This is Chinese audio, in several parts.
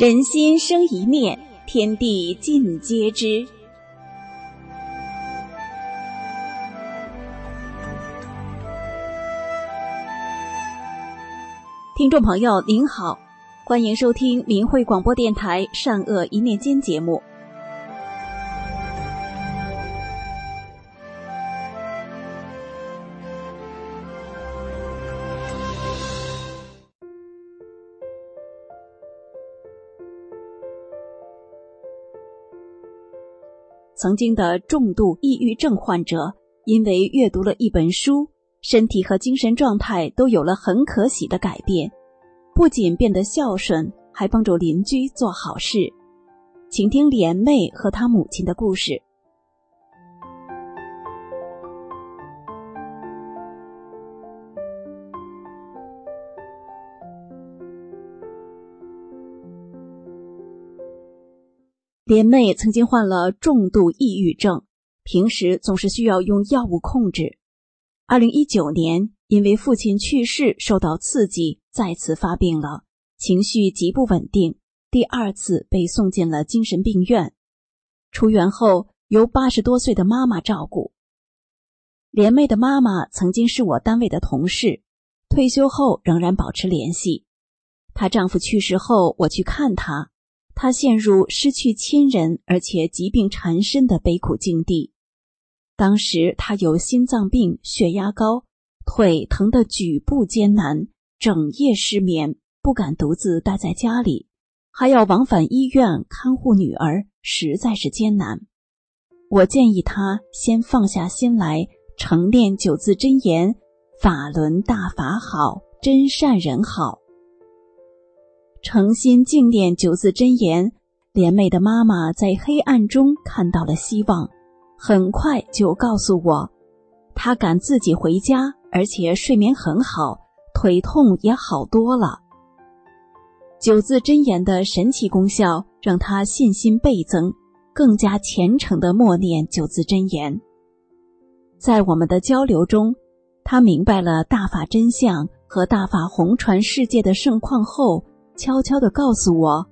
人心生一念，天地尽皆知。听众朋友您好，欢迎收听明慧广播电台善恶一念间节目。曾经的重度抑郁症患者，因为阅读了一本书，身体和精神状态都有了很可喜的改变，不仅变得孝顺，还帮助邻居做好事。请听莲妹和她母亲的故事。莲妹曾经患了重度抑郁症，平时总是需要用药物控制。2019年，因为父亲去世受到刺激，再次发病了，情绪极不稳定，第二次被送进了精神病院。出院后，由80多岁的妈妈照顾。莲妹的妈妈曾经是我单位的同事，退休后仍然保持联系。她丈夫去世后，我去看她。她陷入失去亲人而且疾病缠身的悲苦境地。当时她有心脏病、血压高，腿疼得举步艰难，整夜失眠，不敢独自待在家里，还要往返医院看护女儿，实在是艰难。我建议她先放下心来，诚念9字真言：法轮大法好，真善人好。诚心静念9字真言，莲妹的妈妈在黑暗中看到了希望，很快就告诉我，她敢自己回家，而且睡眠很好，腿痛也好多了。9字真言的神奇功效让她信心倍增，更加虔诚地默念9字真言。在我们的交流中，她明白了大法真相和大法弘传世界的盛况后，悄悄地告诉我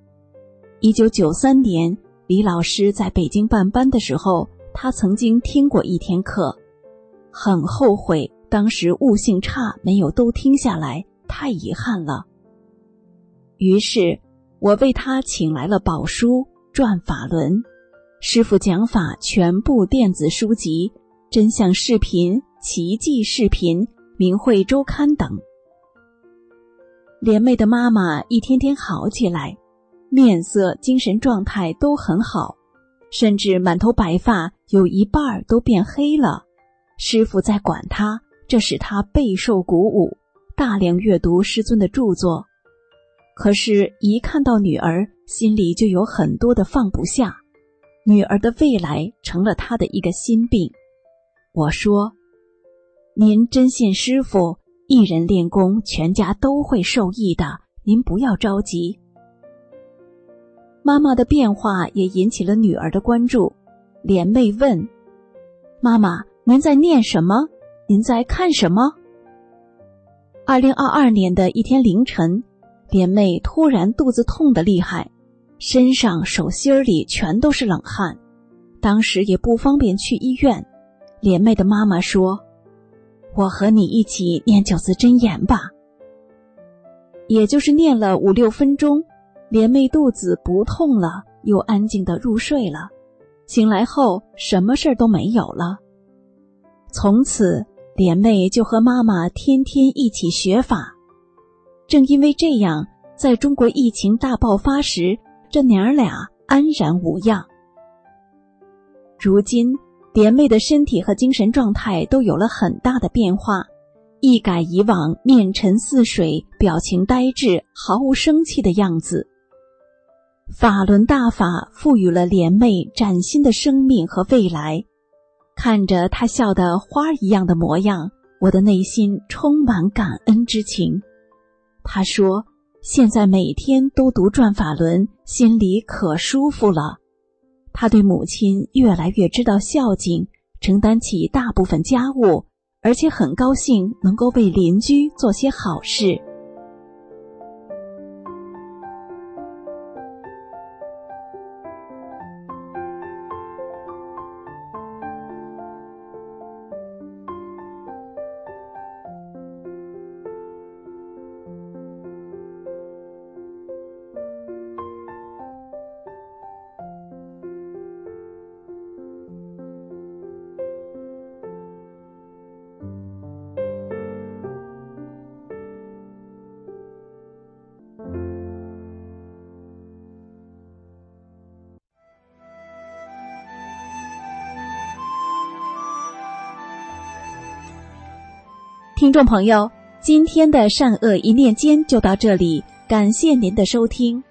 ，1993年李老师在北京办班的时候，他曾经听过一天课，很后悔当时悟性差，没有都听下来，太遗憾了。于是我为他请来了宝书、转法轮、师父讲法全部电子书籍、真相视频、奇迹视频、明慧周刊等。莲妹的妈妈一天天好起来，面色、精神状态都很好，甚至满头白发有一半都变黑了。师父在管她，这使她备受鼓舞，大量阅读师尊的著作。可是一看到女儿，心里就有很多的放不下，女儿的未来成了她的一个心病。我说，您真信师父，一人练功，全家都会受益的，您不要着急。妈妈的变化也引起了女儿的关注。莲妹问，妈妈，您在念什么？您在看什么？2022年的一天凌晨，莲妹突然肚子痛得厉害，身上手心里全都是冷汗，当时也不方便去医院。莲妹的妈妈说，我和你一起念9字真言吧。也就是念了5-6分钟，莲妹肚子不痛了，又安静地入睡了。醒来后什么事都没有了。从此莲妹就和妈妈天天一起学法。正因为这样，在中国疫情大爆发时，这娘俩安然无恙。如今莲妹的身体和精神状态都有了很大的变化，一改以往面沉似水、表情呆滞、毫无生气的样子。法轮大法赋予了莲妹崭新的生命和未来。看着她笑得花一样的模样，我的内心充满感恩之情。她说，现在每天都读转法轮，心里可舒服了。她对母亲越来越知道孝敬，承担起大部分家务，而且很高兴能够为邻居做些好事。 听众朋友，今天的善恶一念间就到这里，感谢您的收听。